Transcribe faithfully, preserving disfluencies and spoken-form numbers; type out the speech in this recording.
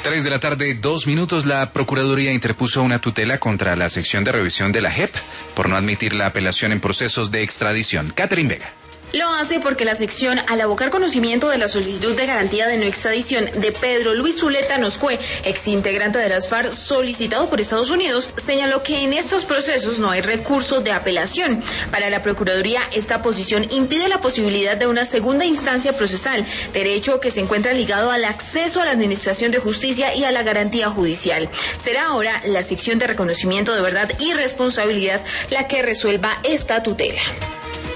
Tres de la tarde, dos minutos, la Procuraduría interpuso una tutela contra la sección de revisión de la J E P por no admitir la apelación en procesos de extradición. Catherine Vega. Lo hace porque la sección, al abocar conocimiento de la solicitud de garantía de no extradición de Pedro Luis Zuleta Noscue, exintegrante de las FARC, solicitado por Estados Unidos, señaló que en estos procesos no hay recurso de apelación. Para la Procuraduría, esta posición impide la posibilidad de una segunda instancia procesal, derecho que se encuentra ligado al acceso a la administración de justicia y a la garantía judicial. Será ahora la sección de reconocimiento de verdad y responsabilidad la que resuelva esta tutela.